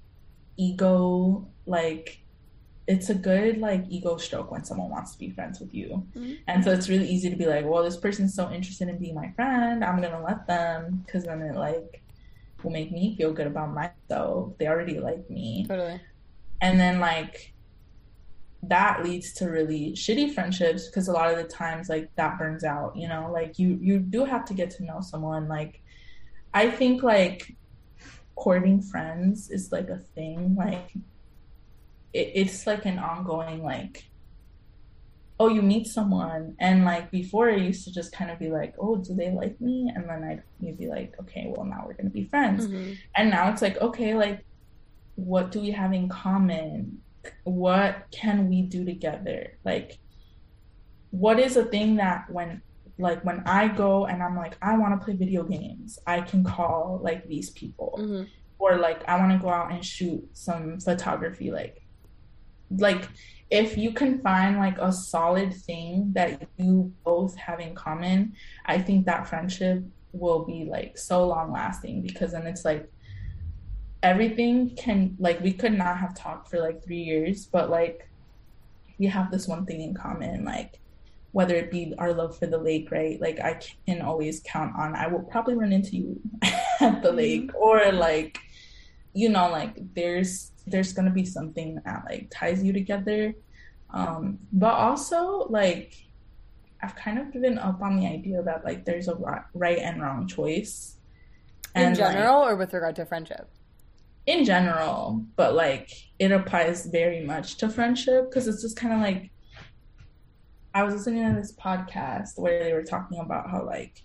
ego, like it's a good like ego stroke when someone wants to be friends with you. Mm-hmm. And so it's really easy to be like, well, this person's so interested in being my friend, I'm gonna let them, because then it like will make me feel good about myself. They already like me. Totally. And then like that leads to really shitty friendships because a lot of the times like that burns out, you know, like you you do have to get to know someone. Like I think like courting friends is like a thing. Like it, it's like an ongoing like, oh, you meet someone and like before it used to just kind of be like, oh, do they like me? And then I'd you'd be like, okay, well now we're gonna be friends. Mm-hmm. And now it's like, okay, like what do we have in common? What can we do together? Like what is a thing that when like when I go and I'm like, I want to play video games, I can call like these people. Mm-hmm. Or like I want to go out and shoot some photography. Like like if you can find like a solid thing that you both have in common, I think that friendship will be like so long lasting, because then it's like everything can like we could not have talked for like three years, but like we have this one thing in common, like whether it be our love for the lake, right? Like I can always count on I will probably run into you at the lake, or like, you know, like there's there's gonna be something that like ties you together. Um, but also like I've kind of given up on the idea that like there's a right and wrong choice. And in general, like, or with regard to friendship? In general, but like it applies very much to friendship, because it's just kind of like I was listening to this podcast where they were talking about how like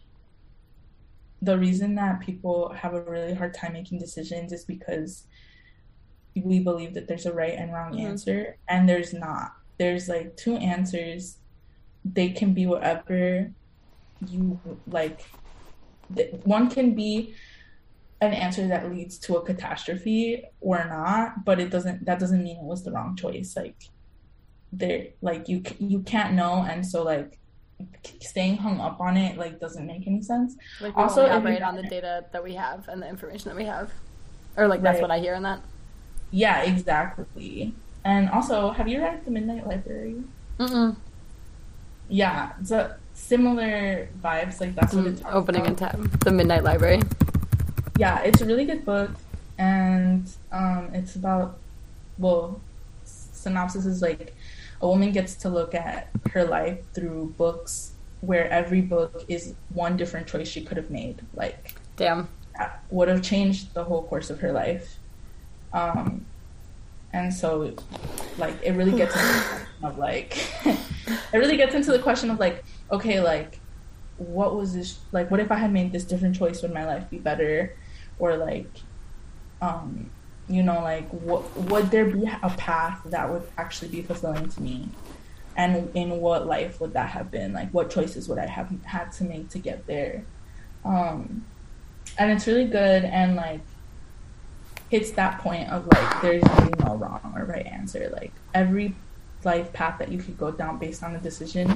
the reason that people have a really hard time making decisions is because we believe that there's a right and wrong mm-hmm. answer, and there's not. There's like two answers. They can be whatever you like. One can be an answer that leads to a catastrophe or not, but it doesn't. That doesn't mean it was the wrong choice. Like there, like you you can't know, and so like staying hung up on it like doesn't make any sense. Like we also elaborate on the data that we have and the information that we have, or like that's right. What I hear in that. Yeah, exactly. And also, have you read The Midnight Library? Mm-mm. Yeah, it's a similar vibes. Like that's what it's opening in time. The Midnight Library. Yeah, it's a really good book, and um, it's about well, synopsis is like a woman gets to look at her life through books, where every book is one different choice she could have made. Like, damn, that would have changed the whole course of her life. Um, and so, like, it really gets into the question of, like, it really gets into the question of, like, okay, like, what was this, like, what if I had made this different choice? Would my life be better? Or, like, um, you know, like, what, would there be a path that would actually be fulfilling to me? and in what life would that have been? Like, what choices would I have had to make to get there? Um, and it's really good, and like hits that point of like there's really no wrong or right answer. Like every life path that you could go down based on a decision,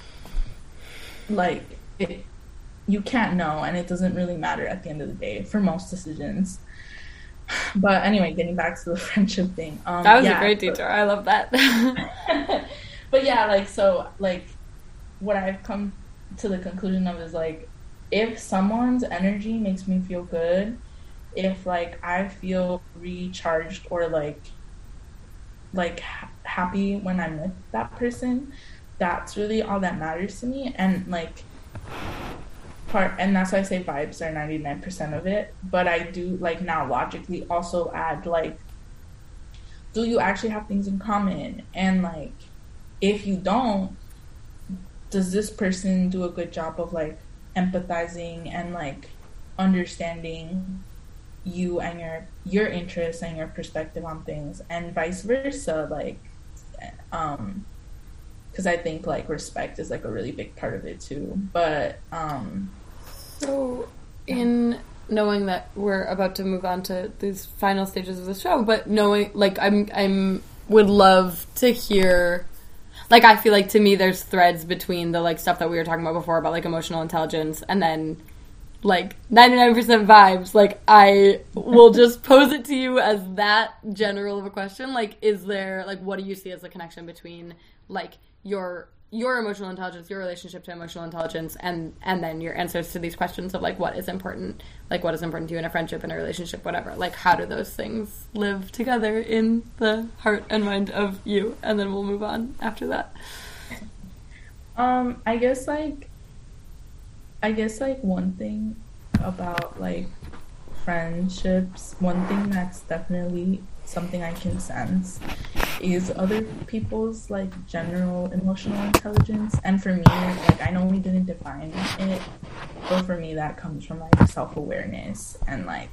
like it, you can't know, and it doesn't really matter at the end of the day for most decisions. But anyway, getting back to the friendship thing. Um, that was yeah, a great detour. I love that. But yeah, like, so, like, what I've come to the conclusion of is, like, if someone's energy makes me feel good, if, like, I feel recharged or, like, like, ha- happy when I'm with that person, that's really all that matters to me. And, like, part, and that's why I say vibes are ninety-nine percent of it. But I do, like, now logically also add, like, do you actually have things in common? And, like, if you don't, does this person do a good job of like empathizing and like understanding you and your your interests and your perspective on things, and vice versa? Like, um, because I think like respect is like a really big part of it too. But um, so in knowing that we're about to move on to these final stages of the show, but knowing like I'm I'm would love to hear. Like, I feel like, to me, there's threads between the, like, stuff that we were talking about before about, like, emotional intelligence and then, like, ninety-nine percent vibes. Like, I will just pose it to you as that general of a question. Like, is there, like, what do you see as the connection between, like, your your emotional intelligence, your relationship to emotional intelligence, and, and then your answers to these questions of, like, what is important, like, what is important to you in a friendship, in a relationship, whatever. Like, how do those things live together in the heart and mind of you? And then we'll move on after that. Um, I guess, like, I guess, like, one thing about, like, friendships, one thing that's definitely something I can sense is other people's like general emotional intelligence. And for me, like, I know we didn't define it, but for me that comes from like self-awareness and like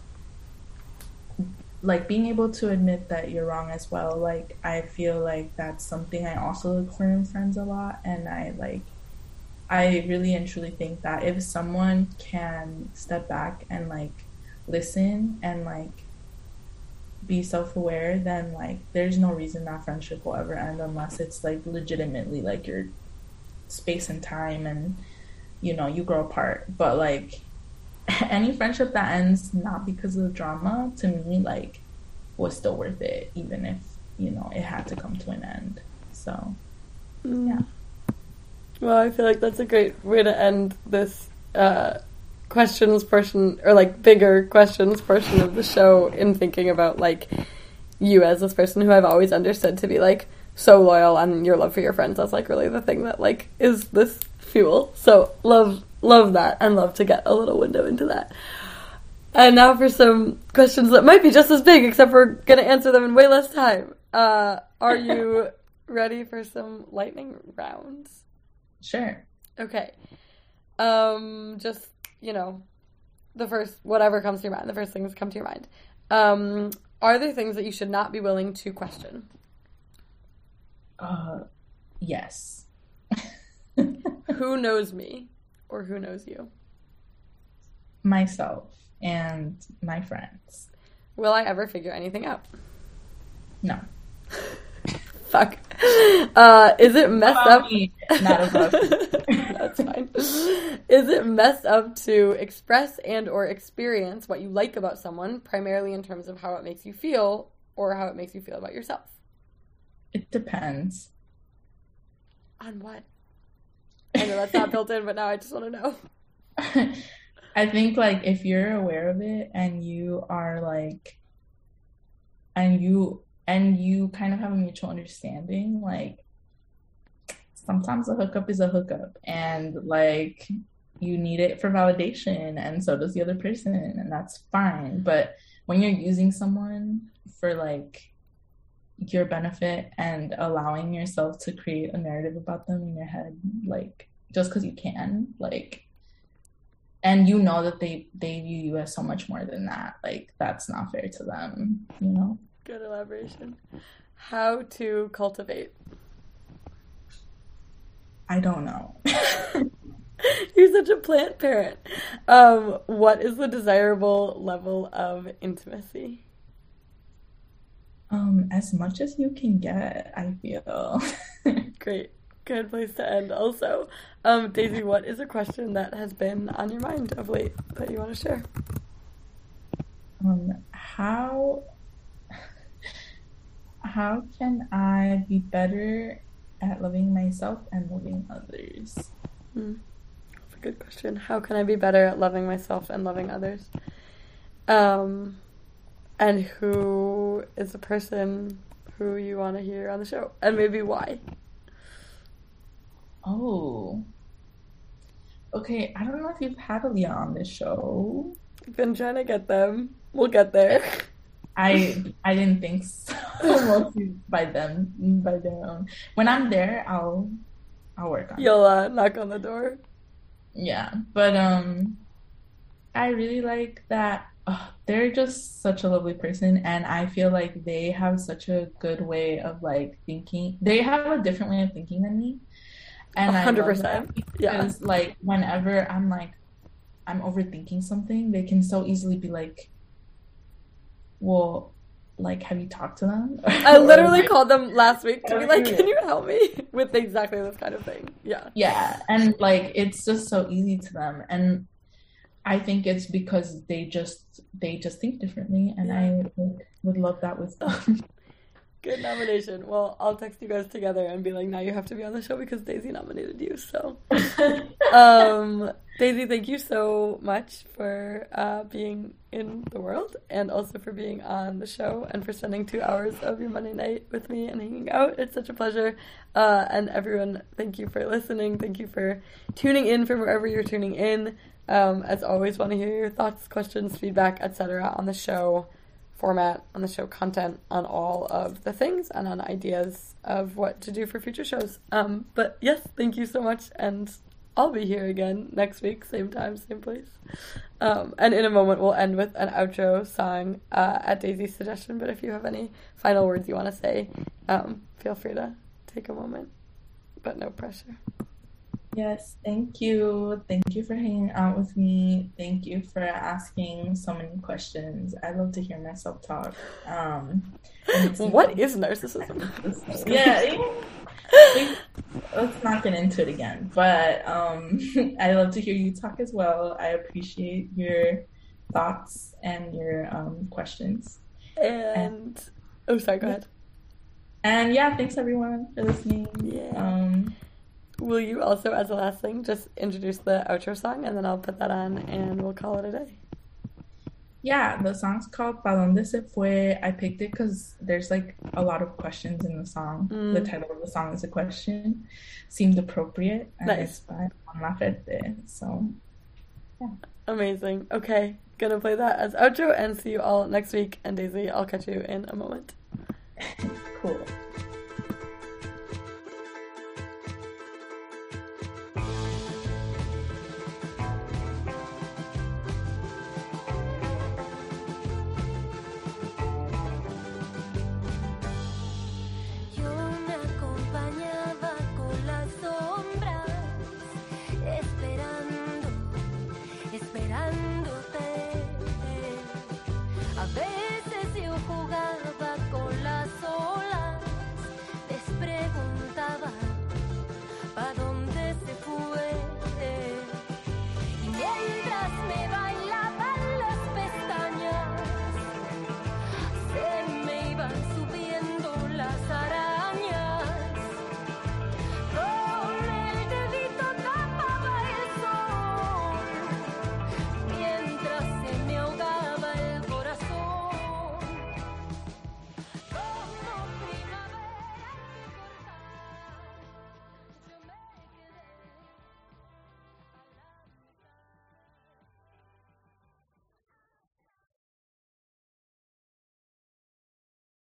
like being able to admit that you're wrong as well. Like, I feel like that's something I also look for in friends a lot. And I like I really and truly think that if someone can step back and like listen and like be self-aware, then like there's no reason that friendship will ever end unless it's like legitimately like your space and time and you know you grow apart. But like any friendship that ends not because of the drama, to me, like was still worth it, even if you know it had to come to an end. So mm. yeah. Well, I feel like that's a great way to end this uh questions portion, or like bigger questions portion of the show, in thinking about like you as this person who I've always understood to be like so loyal, and your love for your friends. That's like really the thing that like is this fuel. So love love that, and love to get a little window into that. And now for some questions that might be just as big, except we're gonna answer them in way less time. Uh are you ready for some lightning rounds? Sure. Okay. Um just you know, the first, whatever comes to your mind, the first things that come to your mind. Um, are there things that you should not be willing to question? Uh, yes. Who knows me, or who knows you? Myself and my friends. Will I ever figure anything out? No. Fuck. Uh, is it messed Above up? me, not above me. That's fine. Is it messed up to express and or experience what you like about someone, primarily in terms of how it makes you feel, or how it makes you feel about yourself? It depends. On what? I know that's not built in, but now I just want to know. I think, like, if you're aware of it and you are, like, and you, and you kind of have a mutual understanding, like, sometimes a hookup is a hookup, and like you need it for validation, and so does the other person, and that's fine. But when you're using someone for like your benefit and allowing yourself to create a narrative about them in your head, like just because you can, like, and you know that they they view you as so much more than that, like that's not fair to them, you know. Good elaboration. How to cultivate? I don't know. You're such a plant parent. Um, what is the desirable level of intimacy? Um, as much as you can get, I feel. Great. Good place to end also. Um, Daisy, what is a question that has been on your mind of late that you want to share? Um, how how can I be better at loving myself and loving others? Hmm. That's a good question. How can I be better at loving myself and loving others? Um, and who is the person who you want to hear on the show? And maybe why? Oh, okay. I don't know if you've had Aaliyah on this show. I've been trying to get them. We'll get there. I I didn't think so. Mostly by them, by their own. When I'm there, I'll I'll work on it. You'll uh, knock on the door. Yeah, but um, I really like that. Uh, they're just such a lovely person, and I feel like they have such a good way of like thinking. They have a different way of thinking than me, and I love that one hundred percent. Yeah. because like whenever I'm like I'm overthinking something, they can so easily be like, well, like, have you talked to them? I Or, literally like, called them last week to be like, Okay. can you help me with exactly this kind of thing? Yeah. yeah, and like it's just so easy to them, and I think it's because they just they just think differently, and I like, would love that with them. Good nomination. Well, I'll text you guys together and be like, now you have to be on the show because Daisy nominated you. So, um, Daisy, thank you so much for uh, being in the world and also for being on the show and for spending two hours of your Monday night with me and hanging out. It's such a pleasure. Uh, and everyone, thank you for listening. Thank you for tuning in from wherever you're tuning in. Um, as always, want to hear your thoughts, questions, feedback, et cetera on the show format, on the show content, on all of the things, and on ideas of what to do for future shows. Um, but yes, thank you so much, and I'll be here again next week, same time, same place. Um, and in a moment, we'll end with an outro song uh, at Daisy's suggestion, but if you have any final words you want to say, um, feel free to take a moment, but no pressure. Yes, thank you. Thank you for hanging out with me. Thank you for asking so many questions. I love to hear myself talk. Um, and it's What is narcissism? yeah, we- let's not get into it again. But um, I love to hear you talk as well. I appreciate your thoughts and your um, questions. And, oh, sorry, go ahead. And yeah, thanks everyone for listening. Yeah. Um, Will you also, as a last thing, just introduce the outro song, and then I'll put that on, and we'll call it a day. Yeah, the song's called Pa Donde Se Fue. I picked it because there's like a lot of questions in the song. Mm. The title of the song is a question. Seemed appropriate. And Nice. it's by Mon Laferte. So, yeah. Amazing. Okay, gonna play that as outro, and see you all next week. And Daisy, I'll catch you in a moment. Cool.